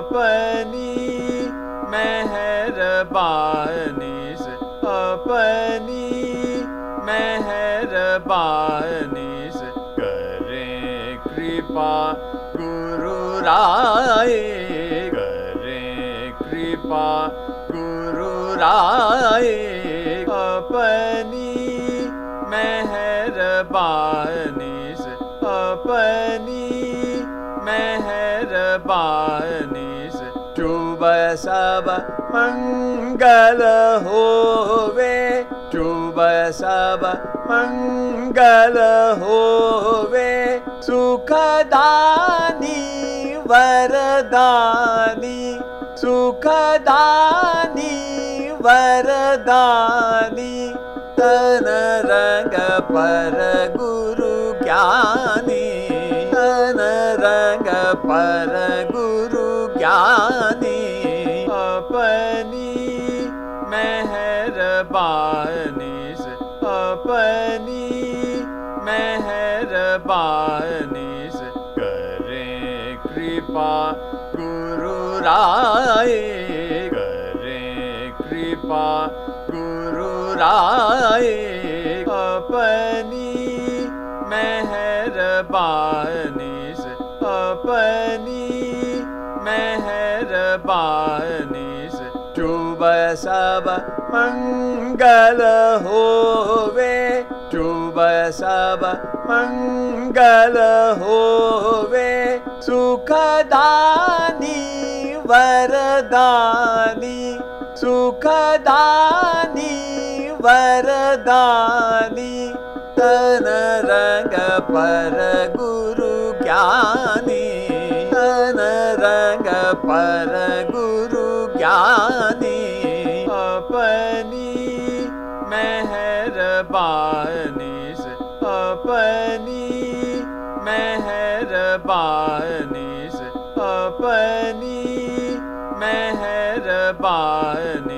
अपनी मेहरबानी से, अपनी मेहरबानी से करें कृपा गुरु राय, करें कृपा गुरु राय। अपनी मेहरबानी से, अपनी मेहरबानी से शुभ सब मंगल होवे, शुभ सब मंगल होवे। सुखदानी वरदानी, सुखदानी वरदानी। तन रंग पर गुरु ज्ञानी, तन रंग पर गुरु ज्ञानी। अपनी मेहरबानी से, अपनी मेहरबानी से करें कृपा गुरु राय, करें कृपा गुरु राय। अपनी मेहरबानी से, अपनी मेहरबानी से शुभ सब मंगल होवे, शुभ सब मंगल होवे। सुखदानी वरदानी, सुखदानी वरदानी। तन रंग पर गुरु ज्ञानी, तन रंग पर गुरु ज्ञानी। अपनी मेहरबानी से, अपनी मेहरबानी से, अपनी मेहरबानी।